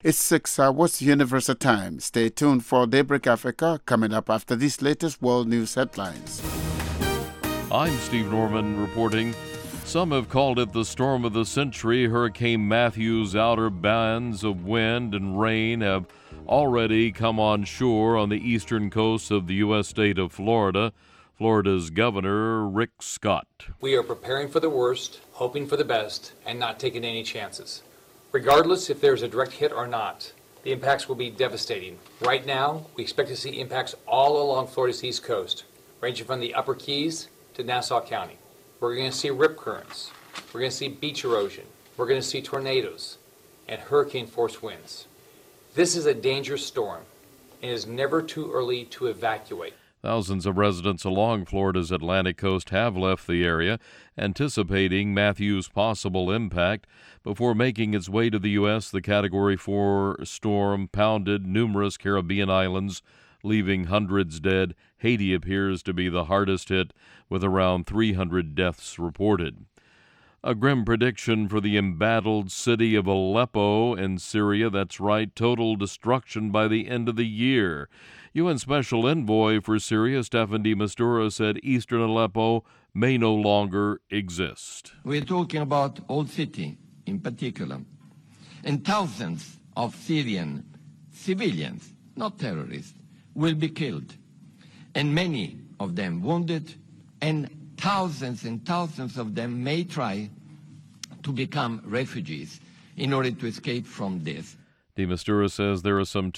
It's 6 hours Universal Time. Stay tuned for Daybreak Africa coming up after these latest world news headlines. I'm Steve Norman reporting. Some have called it the storm of the century. Hurricane Matthew's outer bands of wind and rain have already come on shore on the eastern coast of the U.S. state of Florida. Florida's Governor Rick Scott. We are preparing for the worst, hoping for the best, and not taking any chances. Regardless if there's a direct hit or not, the impacts will be devastating. Right now, we expect to see impacts all along Florida's east coast, ranging from the Upper Keys to Nassau County. We're going to see rip currents. We're going to see beach erosion. We're going to see tornadoes and hurricane-force winds. This is a dangerous storm, and it is never too early to evacuate. Thousands of residents along Florida's Atlantic coast have left the area, anticipating Matthew's possible impact. Before making its way to the U.S., the Category 4 storm pounded numerous Caribbean islands, leaving hundreds dead. Haiti appears to be the hardest hit, with around 300 deaths reported. A grim prediction for the embattled city of Aleppo in Syria. That's right, total destruction by the end of the year. UN Special Envoy for Syria, Staffan de Mistura, said eastern Aleppo may no longer exist. We're talking about Old City in particular, and thousands of Syrian civilians, not terrorists, will be killed, and many of them wounded, and thousands of them may try to become refugees in order to escape from this. De Mistura says there are some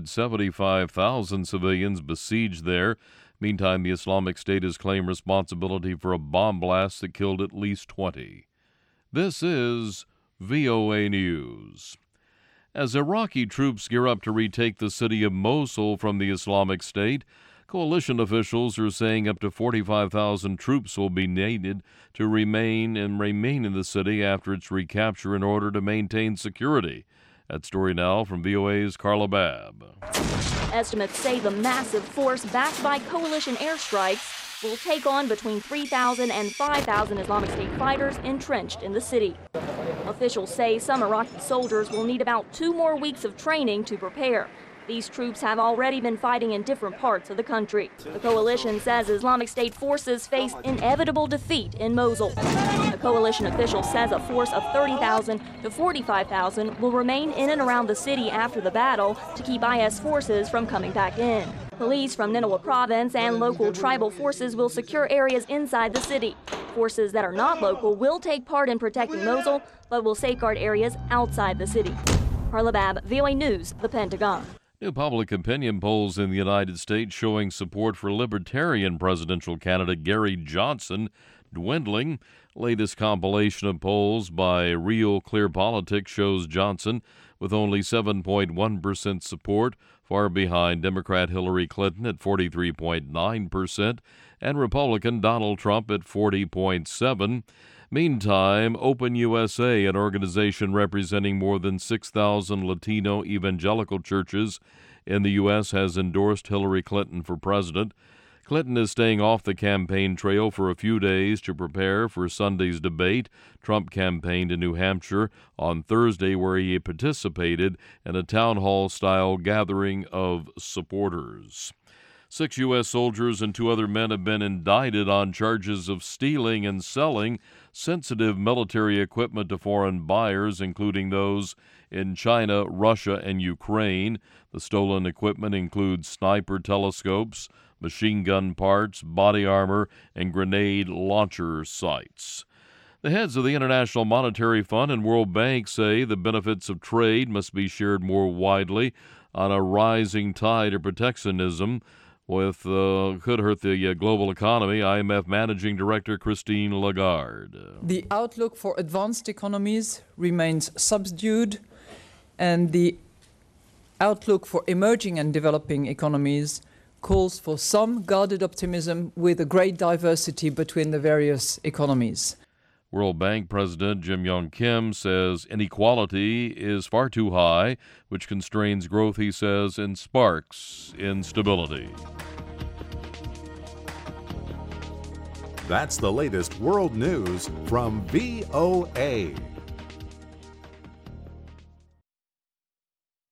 275,000 civilians besieged there. Meantime, the Islamic State has claimed responsibility for a bomb blast that killed at least 20. This is VOA News. As Iraqi troops gear up to retake the city of Mosul from the Islamic State, coalition officials are saying up to 45,000 troops will be needed to remain in the city after its recapture in order to maintain security. That story now from VOA's Carla Babb. Estimates say the massive force backed by coalition airstrikes will take on between 3,000 and 5,000 Islamic State fighters entrenched in the city. Officials say some Iraqi soldiers will need about 2 more weeks of training to prepare. These troops have already been fighting in different parts of the country. The coalition says Islamic State forces face inevitable defeat in Mosul. A coalition official says a force of 30,000 to 45,000 will remain in and around the city after the battle to keep IS forces from coming back in. Police from Nineveh province and local tribal forces will secure areas inside the city. Forces that are not local will take part in protecting Mosul, but will safeguard areas outside the city. Carla Babb, VOA News, The Pentagon. New public opinion polls in the United States showing support for Libertarian presidential candidate Gary Johnson dwindling. Latest compilation of polls by Real Clear Politics shows Johnson with only 7.1% support, far behind Democrat Hillary Clinton at 43.9% and Republican Donald Trump at 40.7%. Meantime, Open USA, an organization representing more than 6,000 Latino evangelical churches in the U.S., has endorsed Hillary Clinton for president. Clinton is staying off the campaign trail for a few days to prepare for Sunday's debate. Trump campaigned in New Hampshire on Thursday, where he participated in a town hall-style gathering of supporters. 6 U.S. soldiers and 2 other men have been indicted on charges of stealing and selling sensitive military equipment to foreign buyers, including those in China, Russia, and Ukraine. The stolen equipment includes sniper telescopes, machine gun parts, body armor, and grenade launcher sights. The heads of the International Monetary Fund and World Bank say the benefits of trade must be shared more widely on a rising tide of protectionism could hurt the global economy. IMF Managing Director Christine Lagarde. The outlook for advanced economies remains subdued, and the outlook for emerging and developing economies calls for some guarded optimism with a great diversity between the various economies. World Bank President Jim Yong Kim says inequality is far too high, which constrains growth, he says, and sparks instability. That's the latest world news from VOA.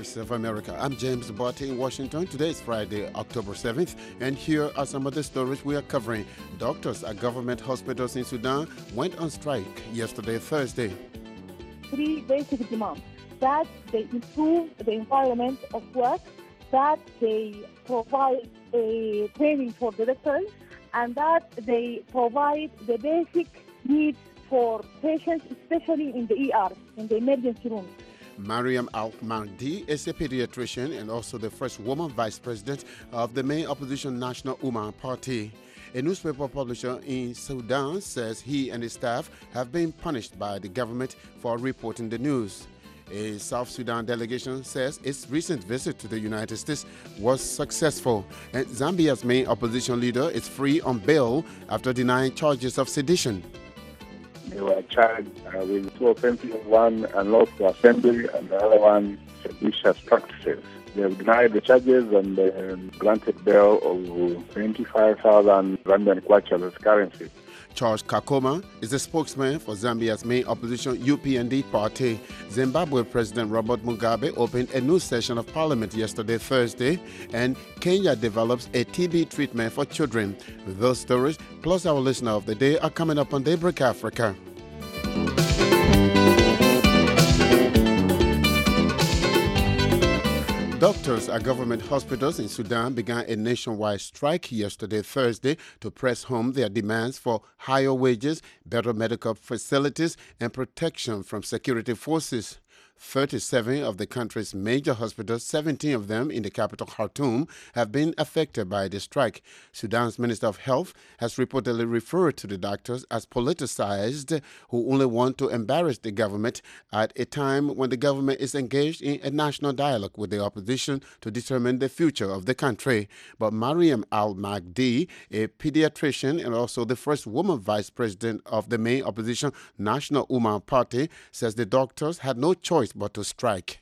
Voice of America. I'm James Botte in Washington. Today is Friday, October 7th, and here are some of the stories we are covering. Doctors at government hospitals in Sudan went on strike yesterday, Thursday. 3 basic demands: that they improve the environment of work, that they provide a training for the doctors, and that they provide the basic needs for patients, especially in the ER, in the emergency room. Mariam Al-Mahdi is a pediatrician and also the first woman vice president of the main opposition National Umma Party. A newspaper publisher in Sudan says he and his staff have been punished by the government for reporting the news. A South Sudan delegation says its recent visit to the United States was successful, and Zambia's main opposition leader is free on bail after denying charges of sedition. They were charged with 2 offenses, one unlawful assembly and the other one seditious practices. They have denied the charges and granted bail of 25,000 Zambian kwacha as currency. Charles Kakoma is the spokesman for Zambia's main opposition UPND party. Zimbabwe President Robert Mugabe opened a new session of parliament yesterday, Thursday, and Kenya develops a TB treatment for children. Those stories, plus our listener of the day, are coming up on Daybreak Africa. Doctors at government hospitals in Sudan began a nationwide strike yesterday, Thursday, to press home their demands for higher wages, better medical facilities, and protection from security forces. 37 of the country's major hospitals, 17 of them in the capital Khartoum, have been affected by the strike. Sudan's Minister of Health has reportedly referred to the doctors as politicized, who only want to embarrass the government at a time when the government is engaged in a national dialogue with the opposition to determine the future of the country. But Mariam Al-Mahdi, a pediatrician and also the first woman vice president of the main opposition National Umma Party, says the doctors had no choice but to strike.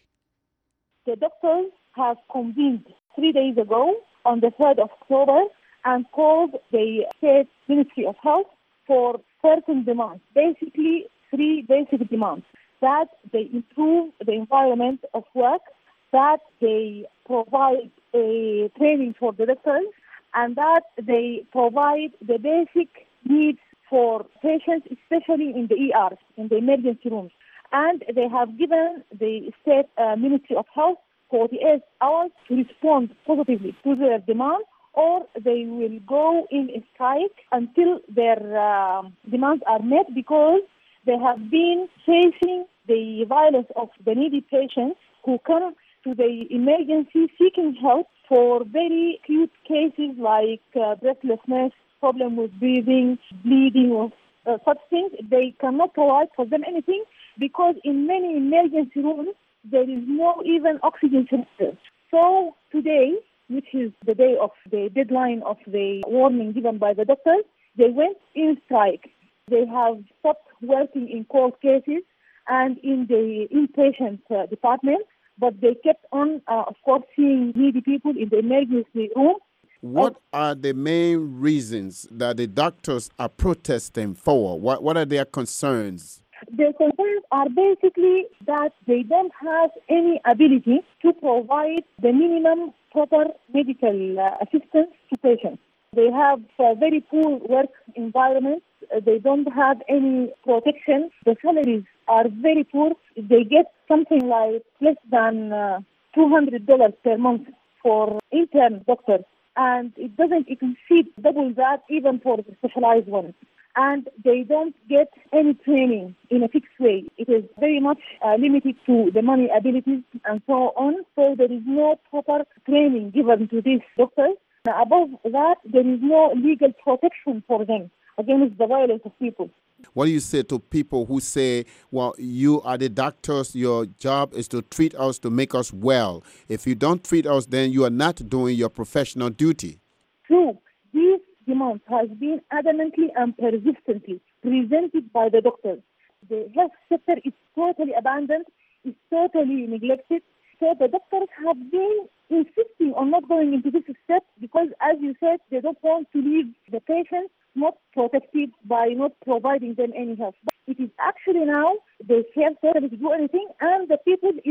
The doctors have convened 3 days ago on the 3rd of October and called the State Ministry of Health for certain demands, basically 3 basic demands: that they improve the environment of work, that they provide a training for the doctors, and that they provide the basic needs for patients, especially in the ER, in the emergency rooms. And they have given the State Ministry of Health 48 hours to respond positively to their demand, or they will go in a strike until their demands are met, because they have been facing the violence of the needy patients who come to the emergency seeking help for very acute cases like breathlessness, problem with breathing, bleeding, or such things. They cannot provide for them anything, because in many emergency rooms, there is no even oxygen cylinder. So today, which is the day of the deadline of the warning given by the doctors, they went in strike. They have stopped working in court cases and in the inpatient department, but they kept on, of course, seeing needy people in the emergency room. What are the main reasons that the doctors are protesting for? What are their concerns? Their concerns are basically that they don't have any ability to provide the minimum proper medical assistance to patients. They have very poor work environments. They don't have any protection. The salaries are very poor. They get something like less than $200 per month for intern doctors, and it doesn't exceed double that even for the specialized ones. And they don't get any training in a fixed way. It is very much limited to the money abilities and so on. So there is no proper training given to these doctors. Above that, there is no legal protection for them against the violence of people. What do you say to people who say, well, you are the doctors, your job is to treat us, to make us well. If you don't treat us, then you are not doing your professional duty? True. These demands has been adamantly and persistently presented by the doctors. The health sector is totally abandoned, is totally neglected. So the doctors have been insisting on not going into this step because, as you said, they don't want to leave the patients not protected by not providing them any help. But it is actually now they can't totally do anything, and the people is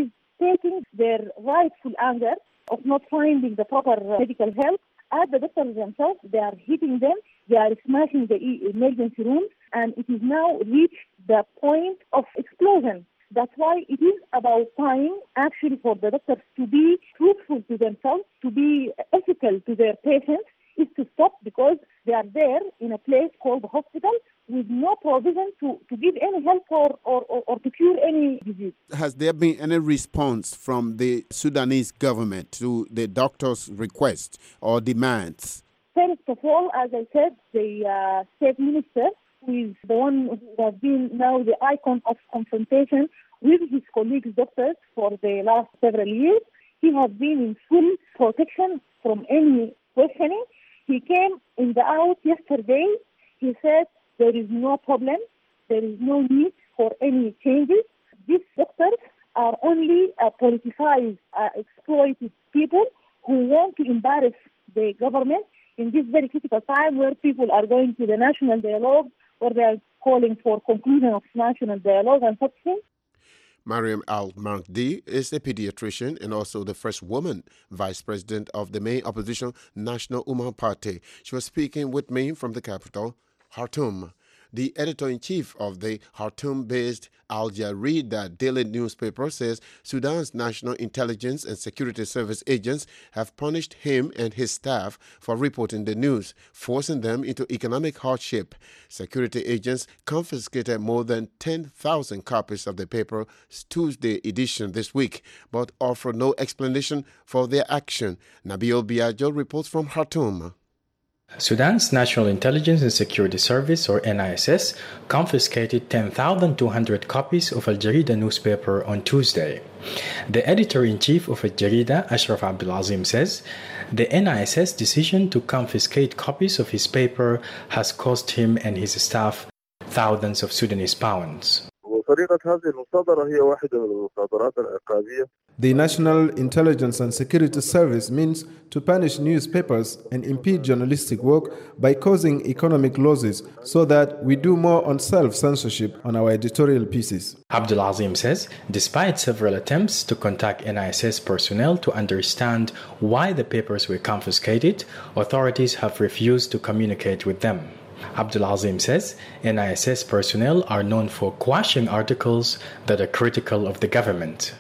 taking their rightful anger of not finding the proper medical help at the doctors themselves. They are hitting them, they are smashing the emergency rooms, and it is now reached the point of explosion. That's why it is about time, actually, for the doctors to be truthful to themselves, to be ethical to their patients, is to stop, because they are there in a place called the hospital with no provision to give any help or to cure any disease. Has there been any response from the Sudanese government to the doctor's request or demands? First of all, as I said, the state minister, who is the one who has been now the icon of confrontation with his colleagues doctors for the last several years, he has been in full protection from any questioning. He came in the out yesterday. He said there is no problem, there is no need for any changes. These doctors are only politicized, exploited people who want to embarrass the government in this very critical time where people are going to the national dialogue, where they are calling for conclusion of national dialogue and such things. Mariam Al-Mahdi is a pediatrician and also the first woman vice president of the main opposition National Umma Party. She was speaking with me from the capital, Khartoum. The editor-in-chief of the Khartoum-based Al Jarida daily newspaper says Sudan's National Intelligence and Security Service agents have punished him and his staff for reporting the news, forcing them into economic hardship. Security agents confiscated more than 10,000 copies of the paper's Tuesday edition this week, but offer no explanation for their action. Nabil Biagio reports from Khartoum. Sudan's National Intelligence and Security Service, or NISS, confiscated 10,200 copies of Al Jarida newspaper on Tuesday. The editor-in-chief of Al Jarida, Ashraf Abdulazim, says the NISS decision to confiscate copies of his paper has cost him and his staff thousands of Sudanese pounds. The National Intelligence and Security Service means to punish newspapers and impede journalistic work by causing economic losses so that we do more on self-censorship on our editorial pieces. Abdulazim says, despite several attempts to contact NISS personnel to understand why the papers were confiscated, authorities have refused to communicate with them. Abdulazim says NISS personnel are known for quashing articles that are critical of the government.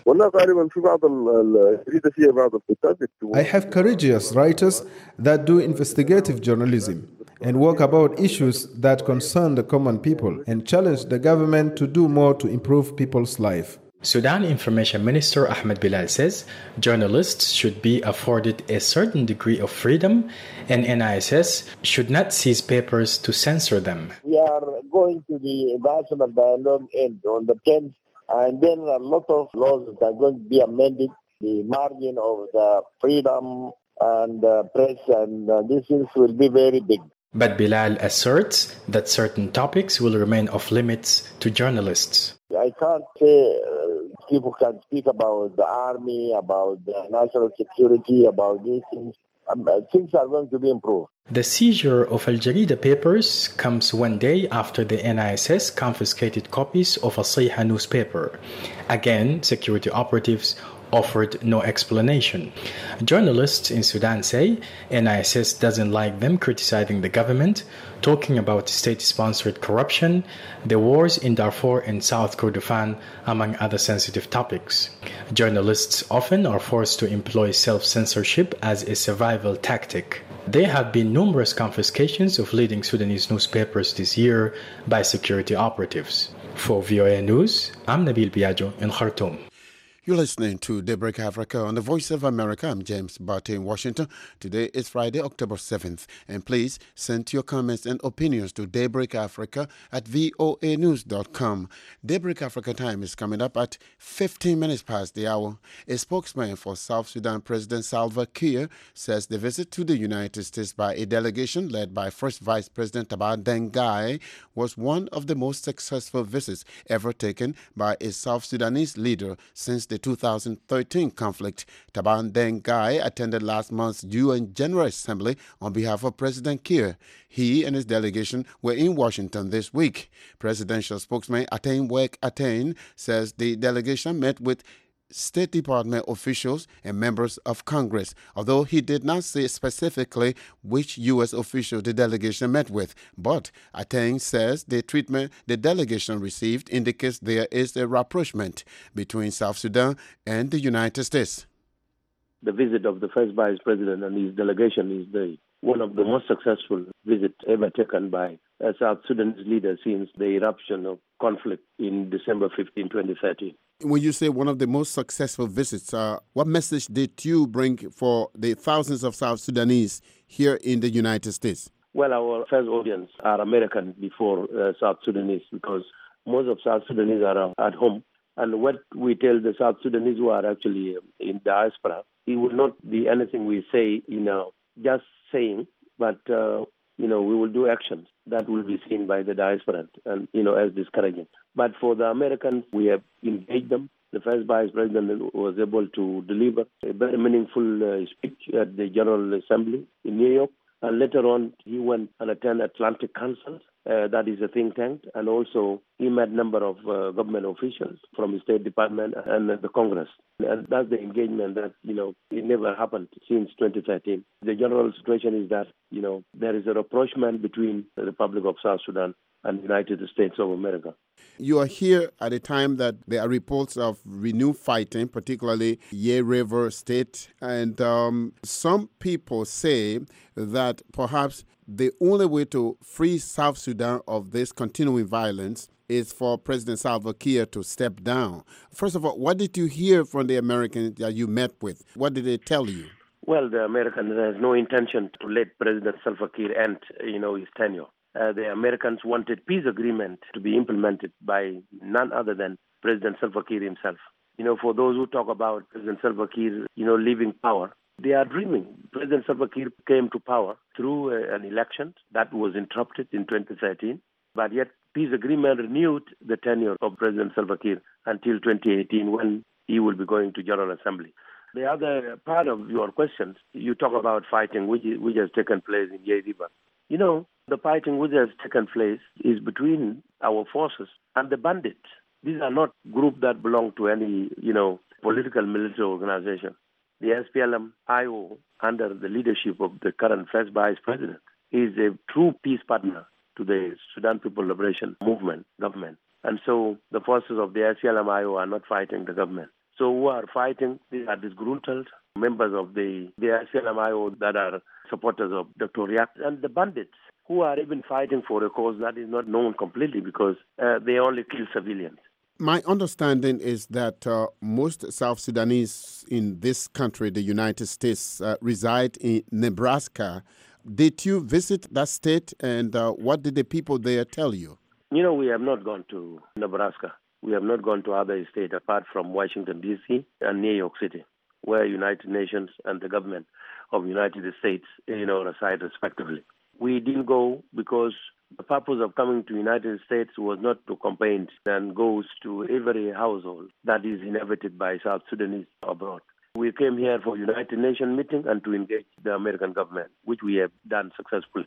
I have courageous writers that do investigative journalism and work about issues that concern the common people and challenge the government to do more to improve people's life. Sudan Information Minister Ahmed Bilal says journalists should be afforded a certain degree of freedom and NISS should not seize papers to censor them. We are going to the national dialogue on the 10th, and then a lot of laws that are going to be amended, the margin of the freedom and press, and these things will be very big. But Bilal asserts that certain topics will remain off limits to journalists. I can't say people can speak about the army, about the national security, about these things. Things are going to be improved. The seizure of Al Jarida papers comes one day after the NISS confiscated copies of a Sayha newspaper. Again, security operatives offered no explanation. Journalists in Sudan say NISS doesn't like them criticizing the government, talking about state-sponsored corruption, the wars in Darfur and South Kordofan, among other sensitive topics. Journalists often are forced to employ self-censorship as a survival tactic. There have been numerous confiscations of leading Sudanese newspapers this year by security operatives. For VOA News, I'm Nabil Biagio in Khartoum. You're listening to Daybreak Africa on the Voice of America. I'm James Barty in Washington. Today is Friday, October 7th. And please send your comments and opinions to Daybreak Africa at voanews.com. Daybreak Africa time is coming up at 15 minutes past the hour. A spokesman for South Sudan President Salva Kiir says the visit to the United States by a delegation led by First Vice President Taban Deng Gai was one of the most successful visits ever taken by a South Sudanese leader since the 2013 conflict. Taban Deng Gai attended last month's UN General Assembly on behalf of President Kiir. He and his delegation were in Washington this week. Presidential spokesman Atain Wek Atain says the delegation met with State Department officials and members of Congress, although he did not say specifically which U.S. official the delegation met with. But Ateng says the treatment the delegation received indicates there is a rapprochement between South Sudan and the United States. The visit of the first vice president and his delegation is one of the most successful visits ever taken by a South Sudanese leader since the eruption of conflict in December 15, 2013. When you say one of the most successful visits, what message did you bring for the thousands of South Sudanese here in the United States? Well, our first audience are American before South Sudanese, because most of South Sudanese are at home. And what we tell the South Sudanese who are actually in diaspora, it will not be anything we say, just saying, but, we will do actions that will be seen by the diaspora and, as discouraging. But for the Americans, we have engaged them. The first vice president was able to deliver a very meaningful speech at the General Assembly in New York. And later on, he went and attended Atlantic Council, that is a think tank, and also he met a number of government officials from the State Department and the Congress. And that's the engagement that, it never happened since 2013. The general situation is that, there is a rapprochement between the Republic of South Sudan and the United States of America. You are here at a time that there are reports of renewed fighting, particularly Ye River State. And some people say that perhaps the only way to free South Sudan of this continuing violence is for President Salva Kiir to step down. First of all, what did you hear from the Americans that you met with? What did they tell you? Well, the Americans has no intention to let President Salva Kiir end, his tenure. The Americans wanted peace agreement to be implemented by none other than President Salva Kiir himself. For those who talk about President Salva Kiir, leaving power, they are dreaming. President Salva Kiir came to power through an election that was interrupted in 2013, but yet peace agreement renewed the tenure of President Salva Kiir until 2018 when he will be going to General Assembly. The other part of your questions, you talk about fighting which has taken place in Ye River. The fighting which has taken place is between our forces and the bandits. These are not groups that belong to any, political military organization. The SPLM-IO, under the leadership of the current first vice president, is a true peace partner to the Sudan People Liberation Movement government. And so the forces of the SPLM-IO are not fighting the government. So who are fighting? These are disgruntled members of the SPLM-IO that are supporters of Dr. Riek, and the bandits who are even fighting for a cause that is not known completely because they only kill civilians. My understanding is that most South Sudanese in this country, the United States, reside in Nebraska. Did you visit that state, and what did the people there tell you? We have not gone to Nebraska. We have not gone to other states apart from Washington, D.C. and New York City, where United Nations and the government of United States, reside respectively. We didn't go because the purpose of coming to United States was not to campaign and goes to every household that is inhabited by South Sudanese abroad. We came here for United Nations meeting and to engage the American government, which we have done successfully.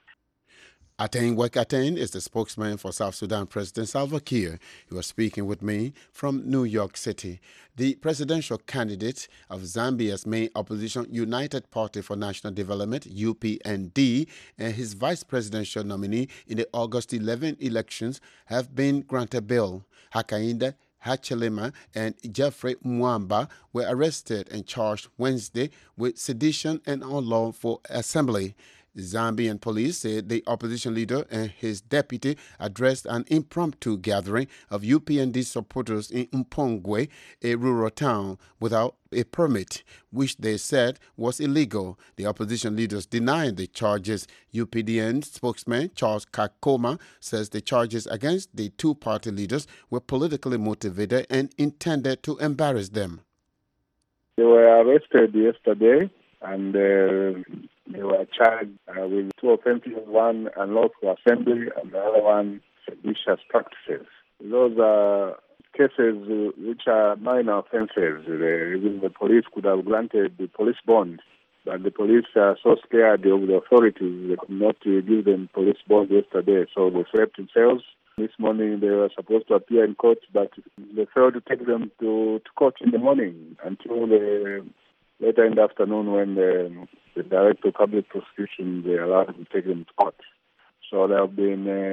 Ateng Ateng is the spokesman for South Sudan President Salva Kiir. He was speaking with me from New York City. The presidential candidate of Zambia's main opposition, United Party for National Development, UPND, and his vice presidential nominee in the August 11 elections have been granted bail. Hakainde Hichilema and Jeffrey Mwamba were arrested and charged Wednesday with sedition and unlawful assembly. Zambian police said the opposition leader and his deputy addressed an impromptu gathering of UPND supporters in Mpongwe, a rural town, without a permit, which they said was illegal. The opposition leaders denied the charges. UPDN spokesman Charles Kakoma says the charges against the two party leaders were politically motivated and intended to embarrass them. They were arrested yesterday and they were charged with two offenses, one unlawful assembly and the other one seditious practices. Those are cases which are minor offenses. Even the police could have granted the police bond, but the police are so scared of the authorities they could not give them police bond yesterday, so they slept in cells This morning they were supposed to appear in court, but they failed to take them to court in the morning until later in the afternoon when the Director of Public Prosecution, they allowed them to take them to court. So they have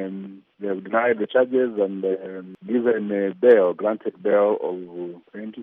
denied the charges and given a bail, granted bail of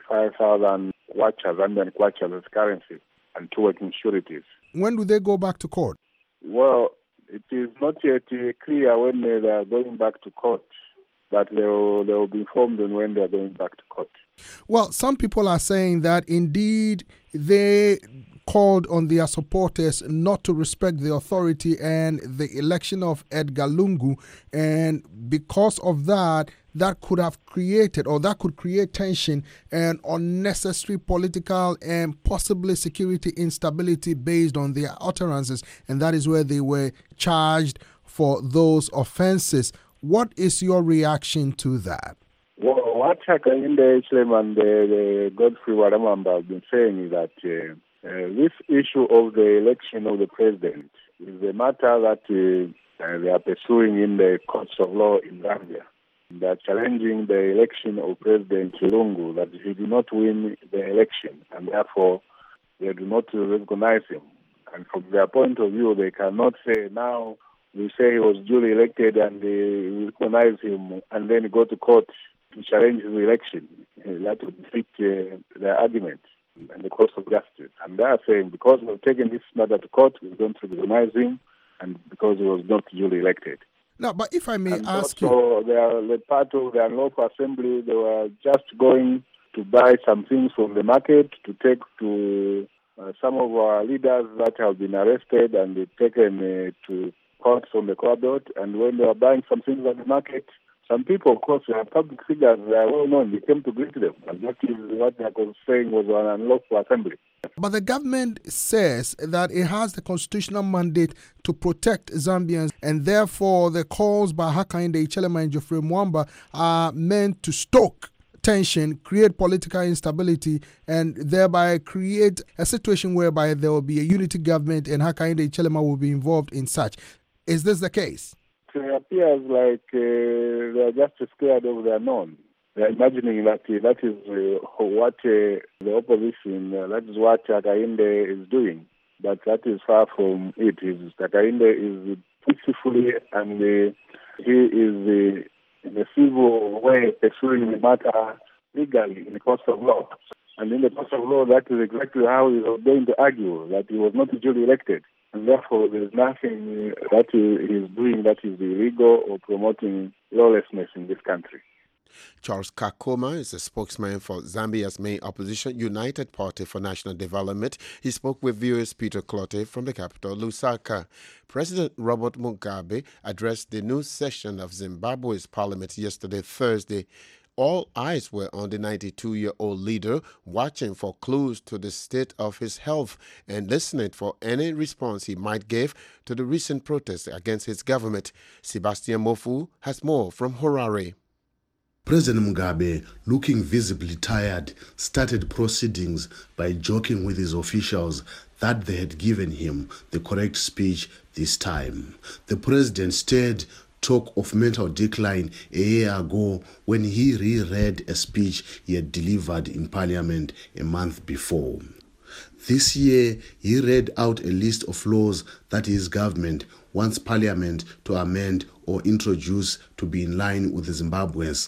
25,000 kwacha, Zambian kwacha as currency, and 2 working sureties. When do they go back to court? Well, it is not yet clear when they are going back to court, but they will be informed on when they are going back to court. Well, some people are saying that indeed they called on their supporters not to respect the authority and the election of Edgar Lungu, and because of that, that could have created, or that could create tension and unnecessary political and possibly security instability based on their utterances, and that is where they were charged for those offenses. What is your reaction to that? Well, what Hakainde Hichilema and the Godfrey Waramamba have been saying is that this issue of the election of the president is a matter that they are pursuing in the courts of law in Zambia. They are challenging the election of President Lungu, that he did not win the election, and therefore they do not recognize him. And from their point of view, they cannot say now we say he was duly elected and we recognize him and then go to court to challenge his election. That would defeat their argument and the course of justice. And they are saying because we've taken this matter to court, we don't recognize him, and because he was not duly elected. Now, but if I may ask you... So they are the part of the unlawful assembly, they were just going to buy some things from the market to take to some of our leaders that have been arrested and taken to court from the court belt. And when they were buying some things at the market, some people, of course, they are public figures, they are well known, they came to greet them. And that is what they were saying was an unlawful assembly. But the government says that it has the constitutional mandate to protect Zambians, and therefore the calls by Hakainde Hichilema and Geoffrey Mwamba are meant to stoke tension, create political instability, and thereby create a situation whereby there will be a unity government and Hakainde Hichilema will be involved in such. Is this the case? It appears like they are just scared of the unknown. They are imagining that that is what the opposition, that is what Hakainde is doing. But that is far from it. Hakainde is peacefully and he is in a civil way pursuing the matter legally in the court of law. And in the court of law, that is exactly how he was going to argue, that he was not duly elected. And therefore, there is nothing that he is doing that is illegal or promoting lawlessness in this country. Charles Kakoma is a spokesman for Zambia's main opposition, United Party for National Development. He spoke with viewers Peter Clotte from the capital, Lusaka. President Robert Mugabe addressed the new session of Zimbabwe's parliament yesterday, Thursday. All eyes were on the 92-year-old leader, watching for clues to the state of his health and listening for any response he might give to the recent protests against his government. Sebastian Mofu has more from Harare. President Mugabe, looking visibly tired, started proceedings by joking with his officials that they had given him the correct speech this time. The president stirred talk of mental decline a year ago when he reread a speech he had delivered in Parliament a month before. This year, he read out a list of laws that his government wants Parliament to amend or introduce to be in line with Zimbabwe's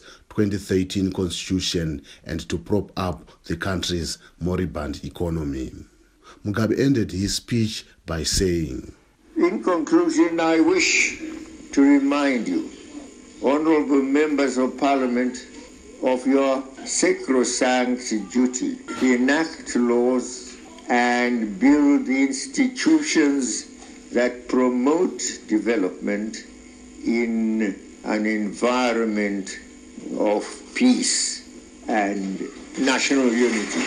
2013 constitution and to prop up the country's moribund economy. Mugabe ended his speech by saying, "In conclusion, I wish to remind you, honorable members of Parliament, of your sacrosanct duty to enact laws and build institutions that promote development in an environment of peace and national unity.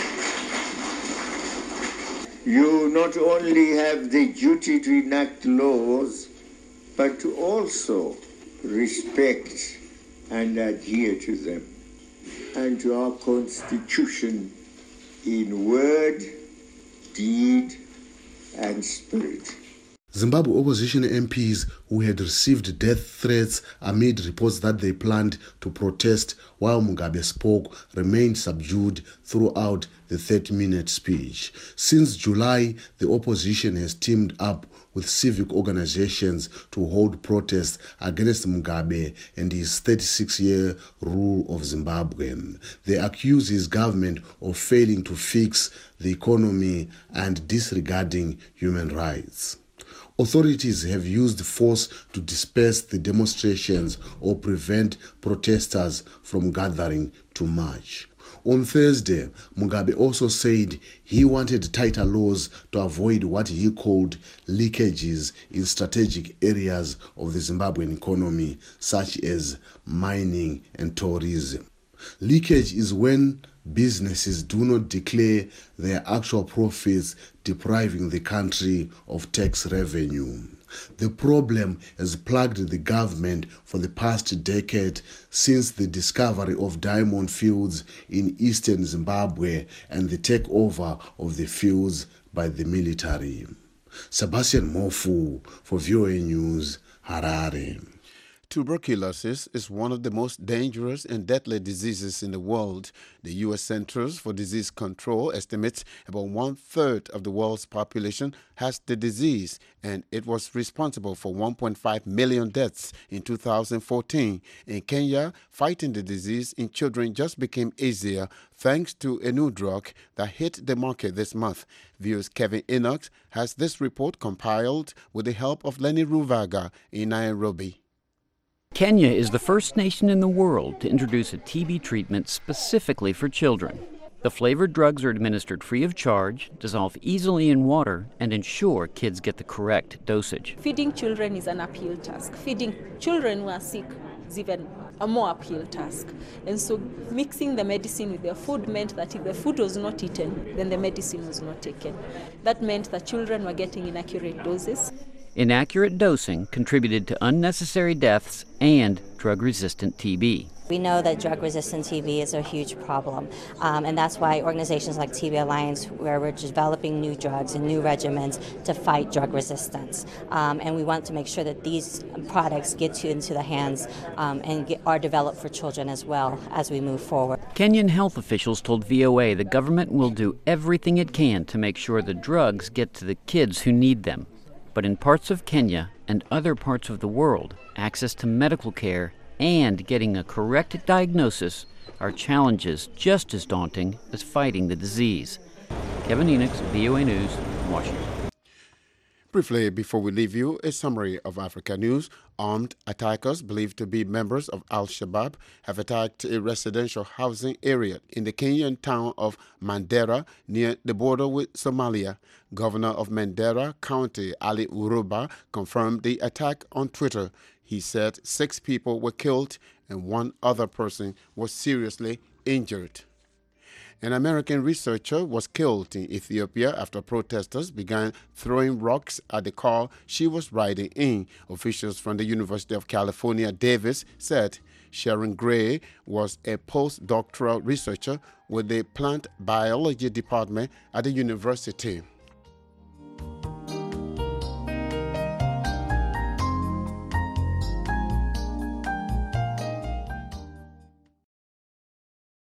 You not only have the duty to enact laws, but to also respect and adhere to them, and to our Constitution in word, deed, and spirit." Zimbabwe opposition MPs who had received death threats amid reports that they planned to protest while Mugabe spoke remained subdued throughout the 30-minute speech. Since July, the opposition has teamed up with civic organizations to hold protests against Mugabe and his 36-year rule of Zimbabwe. They accuse his government of failing to fix the economy and disregarding human rights. Authorities have used force to disperse the demonstrations or prevent protesters from gathering to march. On Thursday, Mugabe also said he wanted tighter laws to avoid what he called leakages in strategic areas of the Zimbabwean economy, such as mining and tourism. Leakage is when businesses do not declare their actual profits, depriving the country of tax revenue. The problem has plagued the government for the past decade since the discovery of diamond fields in eastern Zimbabwe and the takeover of the fields by the military. Sebastian Mofu for VOA News, Harare. Tuberculosis is one of the most dangerous and deadly diseases in the world. The U.S. Centers for Disease Control estimates about 1/3 of the world's population has the disease, and it was responsible for 1.5 million deaths in 2014. In Kenya, fighting the disease in children just became easier thanks to a new drug that hit the market this month. VOA's Kevin Enoch has this report compiled with the help of Lenny Ruvaga in Nairobi. Kenya is the first nation in the world to introduce a TB treatment specifically for children. The flavored drugs are administered free of charge, dissolve easily in water, and ensure kids get the correct dosage. Feeding children is an uphill task. Feeding children who are sick is even a more uphill task. And so mixing the medicine with their food meant that if the food was not eaten, then the medicine was not taken. That meant that children were getting inaccurate doses. Inaccurate dosing contributed to unnecessary deaths and drug-resistant TB. We know that drug-resistant TB is a huge problem, and that's why organizations like TB Alliance, where we're developing new drugs and new regimens to fight drug resistance. And we want to make sure that these products get into the hands and are developed for children as well as we move forward. Kenyan health officials told VOA the government will do everything it can to make sure the drugs get to the kids who need them. But in parts of Kenya and other parts of the world, access to medical care and getting a correct diagnosis are challenges just as daunting as fighting the disease. Kevin Enoch, VOA News, Washington. Briefly, before we leave you, a summary of Africa news. Armed attackers believed to be members of Al-Shabaab have attacked a residential housing area in the Kenyan town of Mandera near the border with Somalia. Governor of Mandera County, Ali Uruba, confirmed the attack on Twitter. He said 6 people were killed and 1 other person was seriously injured. An American researcher was killed in Ethiopia after protesters began throwing rocks at the car she was riding in. Officials from the University of California, Davis, said Sharon Gray was a postdoctoral researcher with the plant biology department at the university.